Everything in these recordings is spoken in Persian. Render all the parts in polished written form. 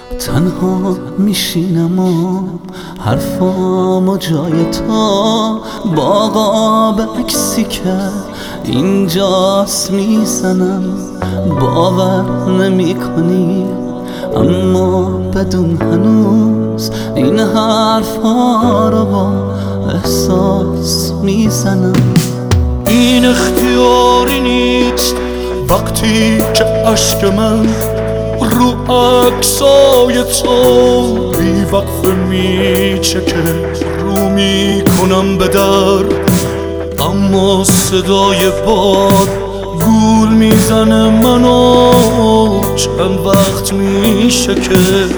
تنها میشینم و حرفامو جای تو باقا به عکسی که اینجاست میزنم. باور نمی کنی اما بدون هنوز این حرفا رو با احساس میزنم. این اختیاری نیست وقتی که عشق من رو عکسای تو بی وقفه میچکه. رو میکنم به در اما صدای باد گول میزنه منو چند وقت میشه که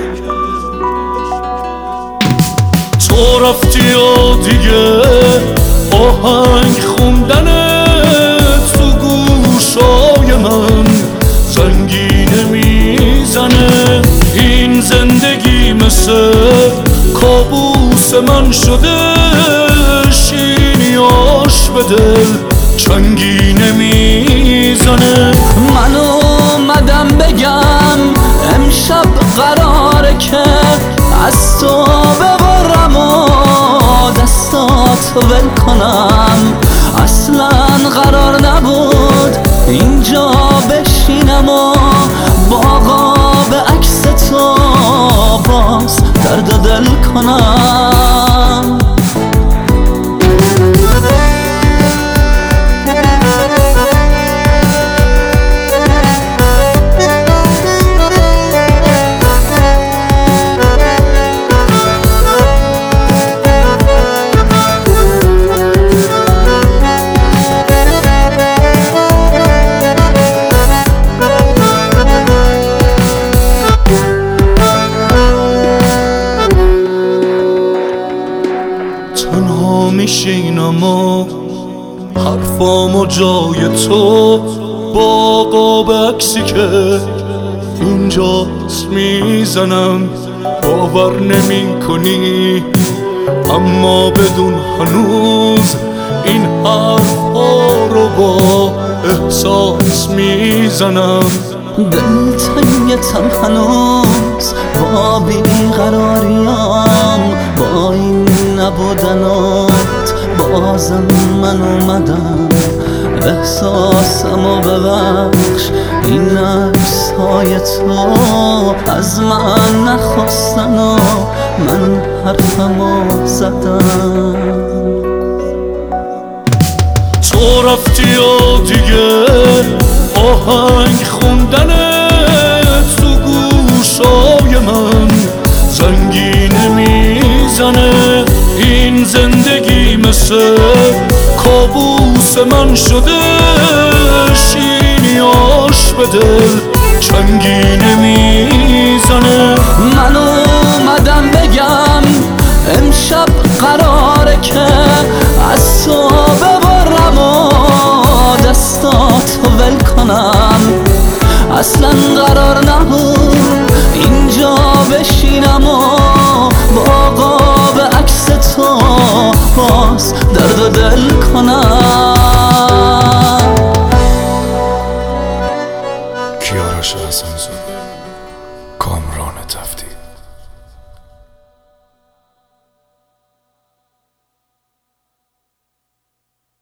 تو رفتی و دیگه آهنگ خوندنت تو گوشای من زنگینه میزنه. این زندگی مثل کابوس من شده، شیرینیاش به دل چنگینه میزنه. من اومدم بگم امشب قراره که از تو ببرم و دستات ول کنم. اصلا قرار نبود اینجا بشینم و باقا به عکس تو باز درد و دل کنم. تنها میشینم و حرفامو جای تو باقا به عکسی که اینجاست میزنم. باور نمی کنی اما بدون هنوز این حرفا رو با احساس میزنم. دلتنگتم هنوز با بیقراریم، با این نبودنات بازم من اومدم. احساسمو ببخش این عکسهای تو از من نخواستن و من حرفمو زدم. تو رفتی و دیگه آهنگ خوندنت تو گوشای من زنگینه میزنه. این زندگی مثل کابوس من شده، شیرینیاش به دل چنگینه میزنه. من اومدم بگم امشب قراره که از تو ببرم و دستاتو ول کنم. اصلا قرار نبود اینجا بشینم و باقا به عکس تو باز درد و دل کنم. کیارش حسن‌زاده.